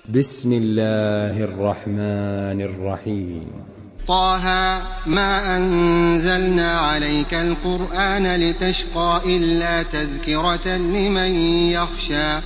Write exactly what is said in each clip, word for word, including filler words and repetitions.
بسم الله الرحمن الرحيم. طه ما أنزلنا عليك القرآن لتشقى إلا تذكرة لمن يخشى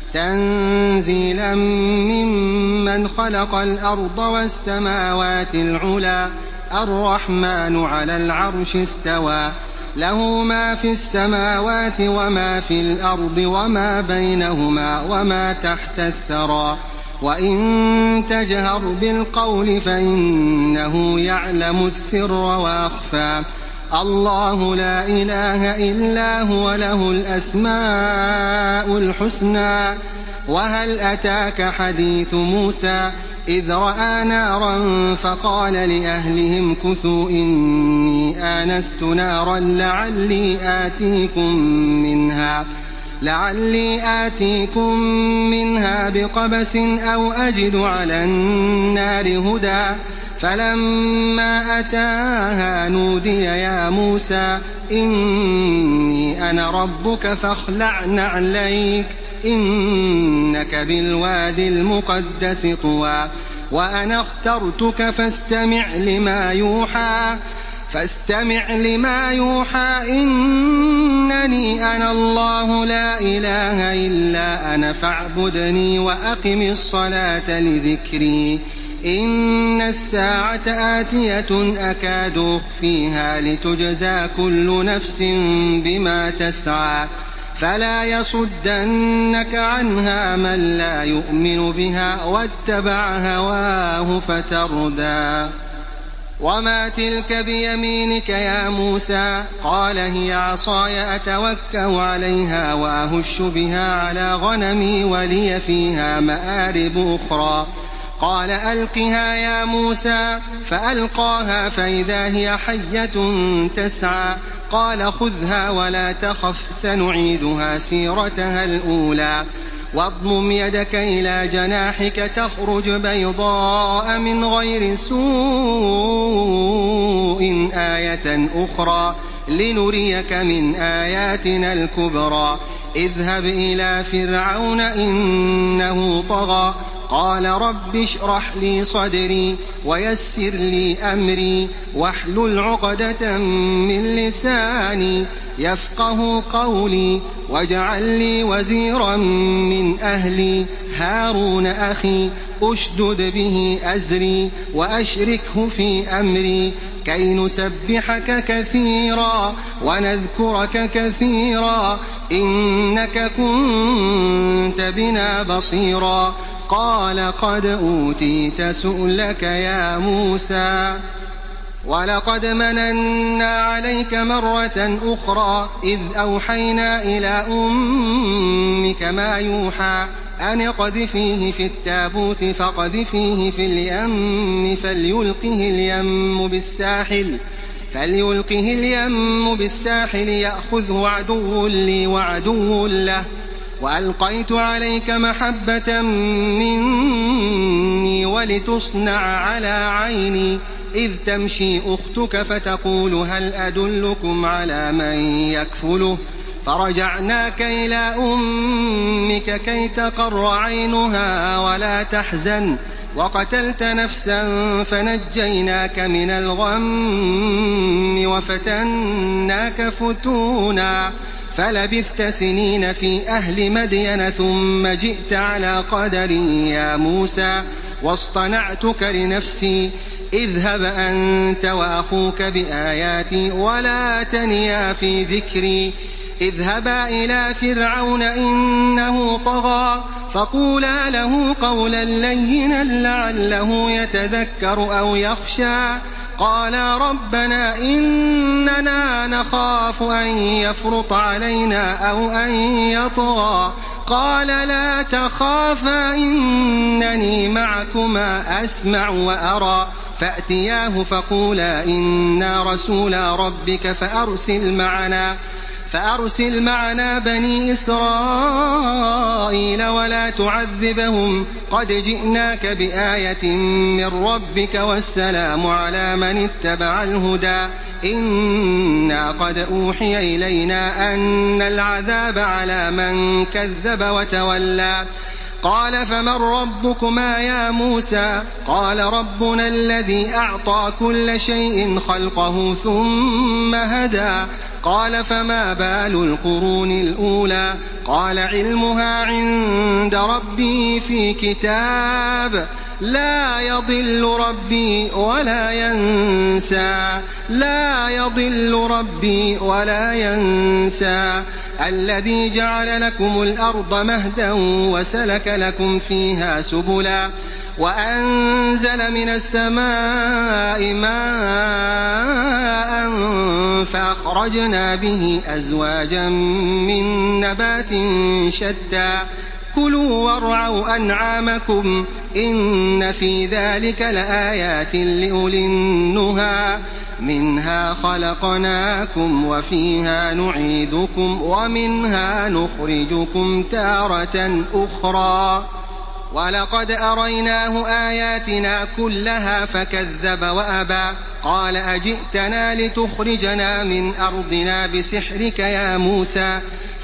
تنزيلا ممن خلق الأرض والسماوات العلى الرحمن على العرش استوى له ما في السماوات وما في الأرض وما بينهما وما تحت الثرى وإن تجهر بالقول فإنه يعلم السر وأخفى الله لا إله إلا هو له الأسماء الحسنى وهل أتاك حديث موسى إذ رأى نارا فقال لأهلهم كثوا إني آنست نارا لعلي آتيكم منها لعلي آتيكم منها بقبس أو أجد على النار هدى فلما أتاها نودي يا موسى إني أنا ربك فاخلع نعليك إنك بالواد المقدس طوى وأنا اخترتك فاستمع لما يوحى فاستمع لما يوحى إنني أنا الله لا إله إلا أنا فاعبدني وأقم الصلاة لذكري إن الساعة آتية أكاد أخفيها لتجزى كل نفس بما تسعى فلا يصدنك عنها من لا يؤمن بها واتبع هواه فتردى وما تلك بيمينك يا موسى قال هي عصاي أتوكأ عليها وأهش بها على غنمي ولي فيها مآرب أخرى قال ألقها يا موسى فألقاها فإذا هي حية تسعى قال خذها ولا تخف سنعيدها سيرتها الأولى واضمم يدك إلى جناحك تخرج بيضاء من غير سوء آية أخرى لنريك من آياتنا الكبرى اذهب إلى فرعون إنه طغى قال رب اشرح لي صدري ويسر لي أمري واحلل عقدة من لساني يفقه قولي واجعل لي وزيرا من أهلي هارون أخي أشدد به أزري وأشركه في أمري كي نسبحك كثيرا ونذكرك كثيرا إنك كنت بنا بصيرا قال قد أوتيت سؤلك يا موسى ولقد مننا عليك مرة أخرى إذ أوحينا إلى أمك ما يوحى أن اقذفيه في التابوت فاقذفيه في اليم فليلقه اليم بالساحل فليلقه اليم بالساحل يأخذه عدو لي وعدو له وألقيت عليك محبة مني ولتصنع على عيني إذ تمشي أختك فتقول هل أدلكم على من يكفله فرجعناك إلى أمك كي تقر عينها ولا تحزن وقتلت نفسا فنجيناك من الغم وفتناك فتونا فلبثت سنين في أهل مدين ثم جئت على قدر يا موسى واصطنعتك لنفسي اذهب أنت وأخوك بآياتي ولا تنيا في ذكري اذهبا إلى فرعون إنه طغى فقولا له قولا لينا لعله يتذكر أو يخشى قالا ربنا إننا نخاف أن يفرط علينا أو أن يطغى قال لا تخافا إنني معكما أسمع وأرى فأتياه فقولا إنا رسولا ربك فأرسل معنا فأرسل معنا بني إسرائيل ولا تعذبهم قد جئناك بآية من ربك والسلام على من اتبع الهدى إنا قد أوحي إلينا أن العذاب على من كذب وتولى قال فمن ربكما يا موسى قال ربنا الذي أعطى كل شيء خلقه ثم هدى قال فما بال القرون الأولى قال علمها عند ربي في كتاب لا يضل ربي ولا ينسى لا يضل ربي ولا ينسى الذي جعل لكم الأرض مهدا وسلك لكم فيها سبلا وأنزل من السماء ماء فأخرجنا به أزواجا من نبات شتى كلوا وارعوا أنعامكم إن في ذلك لآيات لأولي النهى منها خلقناكم وفيها نعيدكم ومنها نخرجكم تارة أخرى ولقد أريناه آياتنا كلها فكذب وأبى قال أجئتنا لتخرجنا من أرضنا بسحرك يا موسى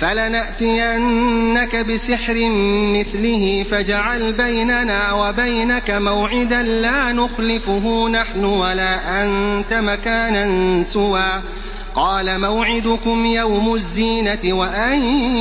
فلنأتينك بسحر مثله فاجعل بيننا وبينك موعدا لا نخلفه نحن ولا أنت مكانا سوى قال موعدكم يوم الزينة وأن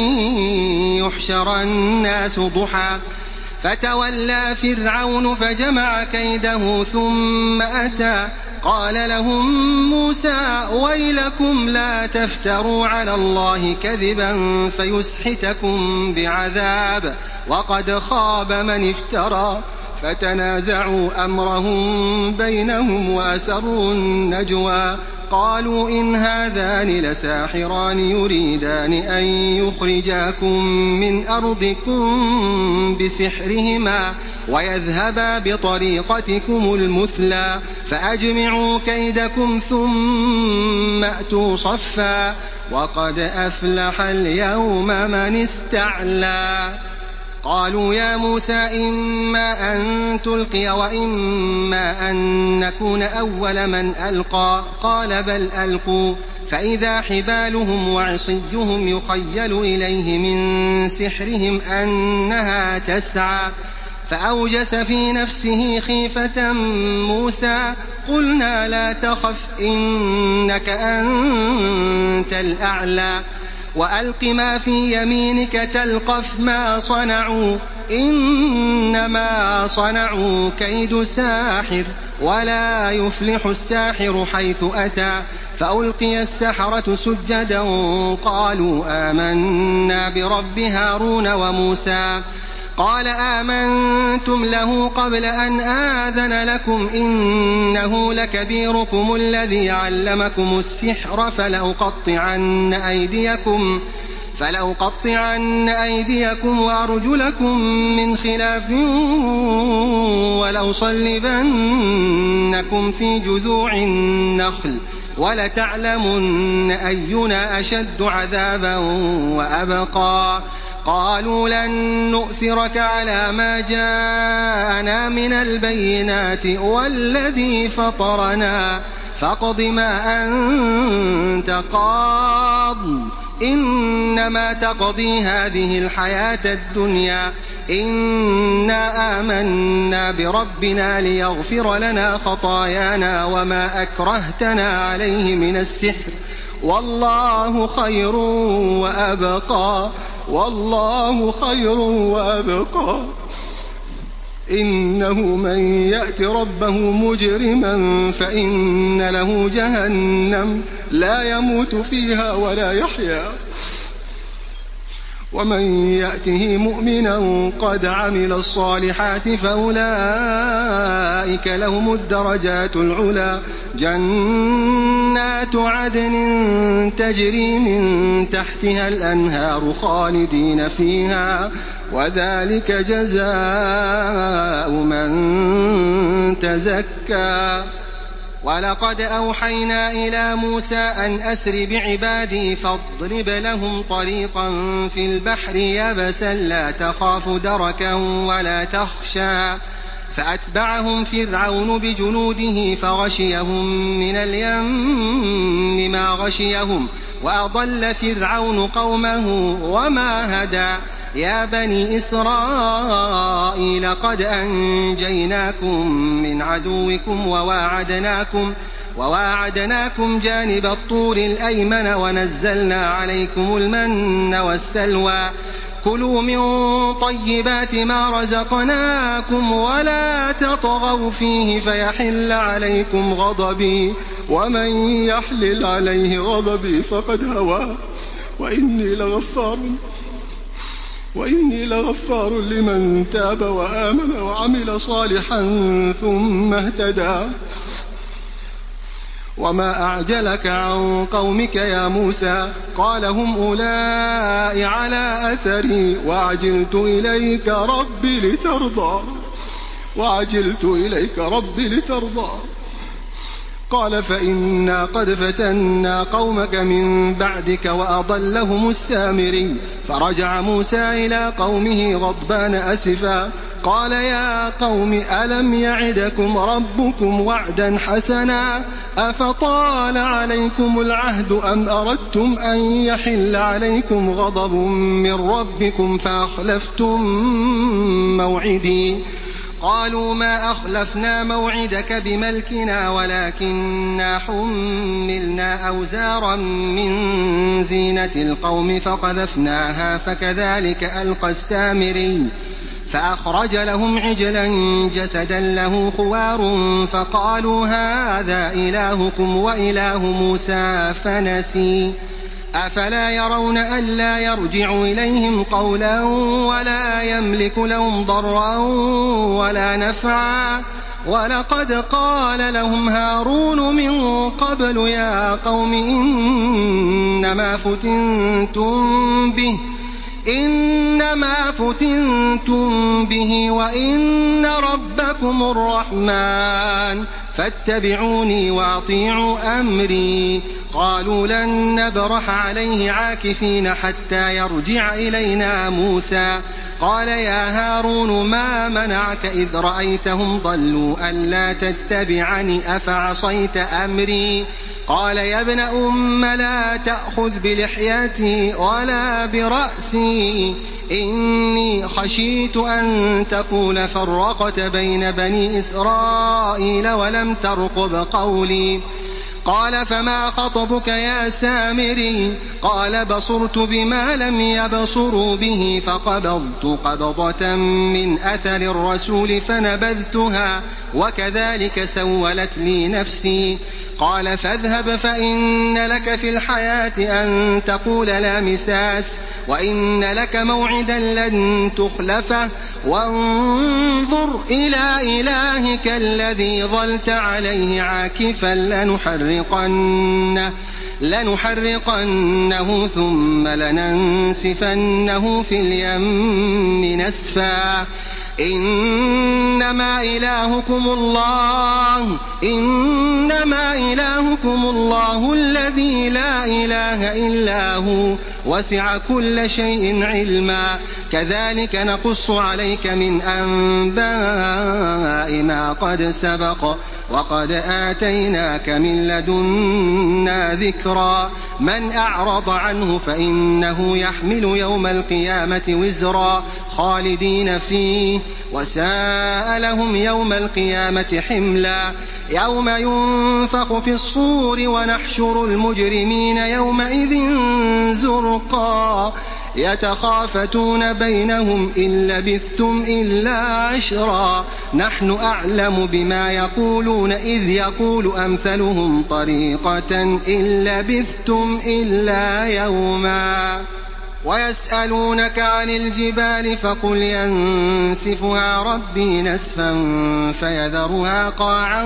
يحشر الناس ضحى فتولى فرعون فجمع كيده ثم أتى قال لهم موسى ويلكم لا تفتروا على الله كذبا فيسحتكم بعذاب وقد خاب من افترى فتنازعوا أمرهم بينهم وأسروا النجوى قالوا إن هذان لساحران يريدان أن يخرجاكم من أرضكم بسحرهما ويذهبا بطريقتكم المثلى فأجمعوا كيدكم ثم أتوا صفا وقد أفلح اليوم من استعلى قالوا يا موسى إما أن تلقي وإما أن نكون أول من ألقى قال بل ألقوا فإذا حبالهم وعصيهم يخيل إليه من سحرهم أنها تسعى فأوجس في نفسه خيفة موسى قلنا لا تخف إنك أنت الأعلى وألق ما في يمينك تلقف ما صنعوا إنما صنعوا كيد ساحر ولا يفلح الساحر حيث أتى فألقي السحرة سجدا قالوا آمنا برب هارون وموسى قال آمنتم له قبل أن آذن لكم إنه لكبيركم الذي علمكم السحر فلأقطعن أيديكم فلأقطعن أيديكم وأرجلكم من خلاف ولأصلبنكم في جذوع النخل ولتعلمن أينا أشد عذابا وأبقى قالوا لن نؤثرك على ما جاءنا من البينات والذي فطرنا فاقض ما أنت قاض إنما تقضي هذه الحياة الدنيا إنا آمنا بربنا ليغفر لنا خطايانا وما أكرهتنا عليه من السحر والله خير وأبقى والله خير وأبقى إنه من يأت ربه مجرما فإن له جهنم لا يموت فيها ولا يحيا ومن يأته مؤمنا قد عمل الصالحات فأولئك لهم الدرجات العلى جنات عدن تجري من تحتها الأنهار خالدين فيها وذلك جزاء من تزكى ولقد أوحينا إلى موسى أن أسر بعبادي فاضرب لهم طريقا في البحر يبسا لا تخاف دركا ولا تخشى فأتبعهم فرعون بجنوده فغشيهم من اليم ما غشيهم وأضل فرعون قومه وما هدى يا بني إسرائيل قد أنجيناكم من عدوكم وواعدناكم, وواعدناكم جانب الطور الأيمن ونزلنا عليكم المن والسلوى كلوا من طيبات ما رزقناكم ولا تطغوا فيه فيحل عليكم غضبي ومن يحلل عليه غضبي فقد هوى وإني لغفار وإني لغفار لمن تاب وآمن وعمل صالحا ثم اهتدى. وما أعجلك عن قومك يا موسى؟ قال هم أولئك على أثري وعجلت إليك ربي لترضى وعجلت إليك ربي لترضى قال فإنا قد فتنا قومك من بعدك وأضلهم السامري. فرجع موسى إلى قومه غضبان أسفا قال يا قوم ألم يعدكم ربكم وعدا حسنا أفطال عليكم العهد أم أردتم أن يحل عليكم غضب من ربكم فأخلفتم موعدي؟ قالوا ما أخلفنا موعدك بملكنا ولكننا حملنا أوزارا من زينة القوم فقذفناها فكذلك ألقى السامري. فأخرج لهم عجلا جسدا له خوار فقالوا هذا إلهكم وإله موسى فنسي. أفلا يرون ألا يرجع إليهم قولا ولا يملك لهم ضرا ولا نفعا؟ ولقد قال لهم هارون من قبل يا قوم إنما فتنتم به إنما فتنتم به وإن ربكم الرحمن فاتبعوني وأطيعوا أمري. قالوا لن نبرح عليه عاكفين حتى يرجع إلينا موسى. قال يا هارون ما منعك إذ رأيتهم ضلوا ألا تتبعني أفعصيت أمري؟ قال يا ابن أم لا تأخذ بلحيتي ولا برأسي إني خشيت أن تقول فرقت بين بني إسرائيل ولم ترقب قولي. قال فما خطبك يا سامري؟ قال بصرت بما لم يبصروا به فقبضت قبضة من أثر الرسول فنبذتها وكذلك سولت لي نفسي. قال فاذهب فإن لك في الحياة أن تقول لا مساس وإن لك موعدا لن تخلفه وانظر إلى إلهك الذي ظلت عليه عاكفا لنحرقنه, لنحرقنه ثم لننسفنه في اليم نسفا. إنما إلهكم الله إنما إلهكم الله الذي لا إله إلا هو وسع كل شيء علما. كذلك نقص عليك من أنباء ما قد سبق وقد آتيناك من لدنا ذكرا. من أعرض عنه فإنه يحمل يوم القيامة وزرا خالدين فيه وساء لهم يوم القيامة حملا. يوم ينفخ في الصور ونحشر المجرمين يومئذ زرقا يتخافتون بينهم إن لبثتم إلا عشرا نحن أعلم بما يقولون إذ يقول أمثلهم طريقة إن لبثتم إلا يوما. ويسألونك عن الجبال فقل ينسفها ربي نسفا فيذرها قاعا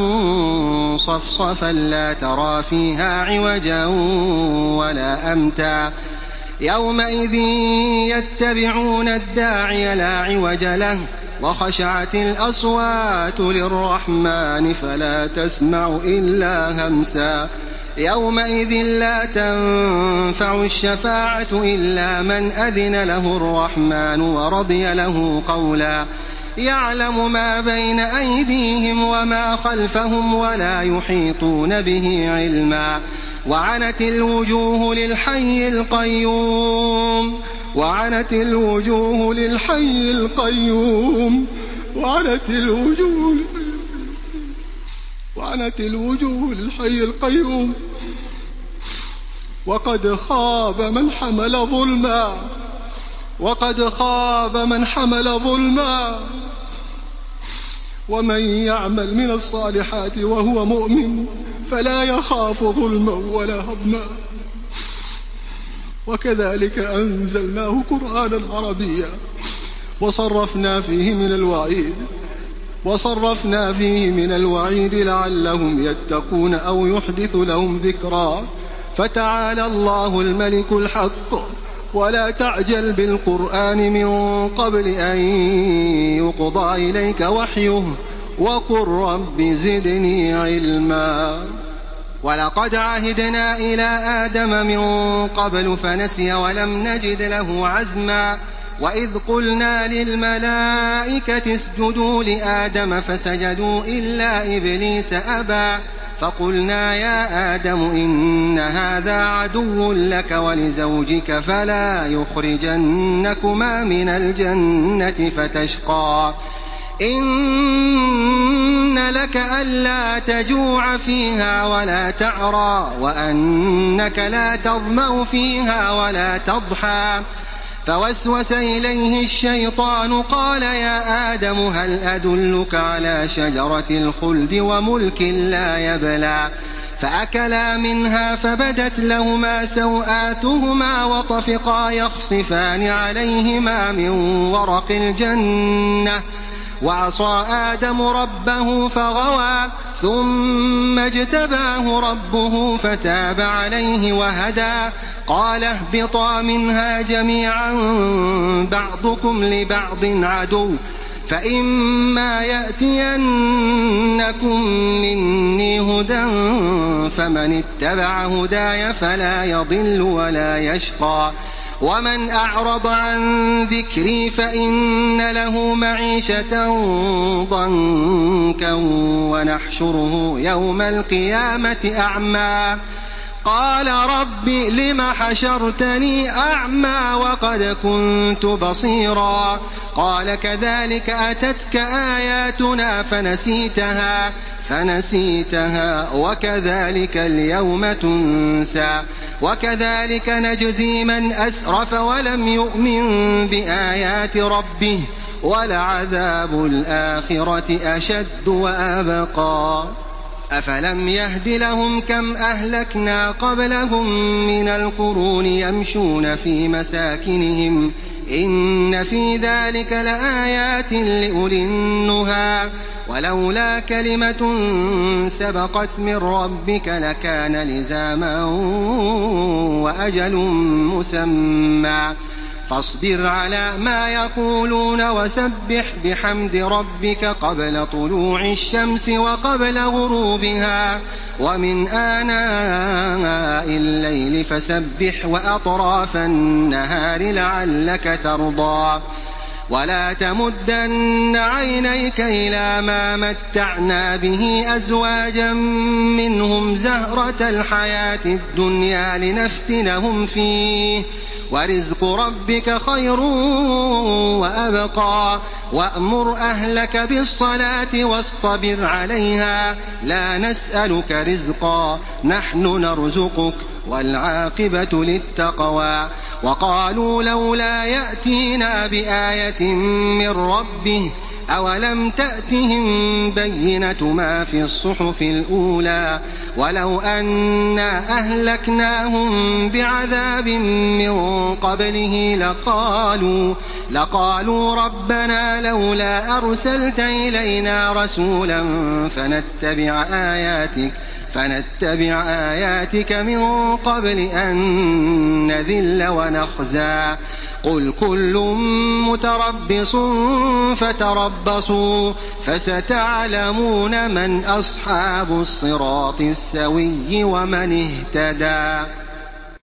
صفصفا لا ترى فيها عوجا ولا أمتا. يومئذ يتبعون الداعي لا عوج له وخشعت الأصوات للرحمن فلا تسمع إلا همسا. يومئذ لا تنفع الشفاعة إلا من أذن له الرحمن ورضي له قولا. يعلم ما بين أيديهم وما خلفهم ولا يحيطون به علما. وعنت الوجوه للحي القيوم وعنت الوجوه للحي القيوم وعنت الوجوه وعنت الوجوه للحي القيوم وقد خاب من حمل ظلما وقد خاب من حمل ظلما ومن يعمل من الصالحات وهو مؤمن فلا يخاف ظلما ولا هضما وكذلك أنزلناه قرآنا عربيا وصرفنا فيه من الوعيد وصرفنا فيه من الوعيد لعلهم يتقون أو يحدث لهم ذكرا فتعالى الله الملك الحق ولا تعجل بالقرآن من قبل أن يقضى إليك وحيه وقل رب زدني علما ولقد عهدنا إلى آدم من قبل فنسي ولم نجد له عزما وإذ قلنا للملائكة اسجدوا لآدم فسجدوا إلا إبليس أبى فقلنا يا آدم إن هذا عدو لك ولزوجك فلا يخرجنكما من الجنة فتشقى إن لك ألا تجوع فيها ولا تعرى وأنك لا تظمأ فيها ولا تضحى فوسوس إليه الشيطان قال يا آدم هل أدلك على شجرة الخلد وملك لا يبلى فأكلا منها فبدت لهما سوآتهما وطفقا يخصفان عليهما من ورق الجنة وعصى آدم ربه فغوى ثم اجتباه ربه فتاب عليه وهدى قال اهبطا منها جميعا بعضكم لبعض عدو فإما يأتينكم مني هدى فمن اتبع هداي فلا يضل ولا يشقى ومن أعرض عن ذكري فإن له معيشة ضنكا ونحشره يوم القيامة أعمى قال رب لم حشرتني أعمى وقد كنت بصيرا قال كذلك أتتك آياتنا فنسيتها فنسيتها وكذلك اليوم تنسى وكذلك نجزي من أسرف ولم يؤمن بآيات ربه ولعذاب الآخرة أشد وأبقى أفلم يهد لهم كم أهلكنا قبلهم من القرون يمشون في مساكنهم إن في ذلك لآيات لأولي النهى ولولا كلمة سبقت من ربك لكان لزاما وأجل مسمى فاصبر على ما يقولون وسبح بحمد ربك قبل طلوع الشمس وقبل غروبها ومن آناء الليل فسبح وأطراف النهار لعلك ترضى ولا تمدن عينيك إلى ما متعنا به أزواجا منهم زهرة الحياة الدنيا لنفتنهم فيه ورزق ربك خير وأبقى وأمر أهلك بالصلاة واصطبر عليها لا نسألك رزقا نحن نرزقك والعاقبة للتقوى وقالوا لولا يأتينا بآية من ربه أولم تأتهم بينة ما في الصحف الأولى ولو أنا أهلكناهم بعذاب من قبله لقالوا, لقالوا ربنا لولا أرسلت إلينا رسولا فنتبع آياتك فنتبع آياتك من قبل أن نذل ونخزى قل كل متربص فتربصوا فستعلمون من أصحاب الصراط السوي ومن اهتدى.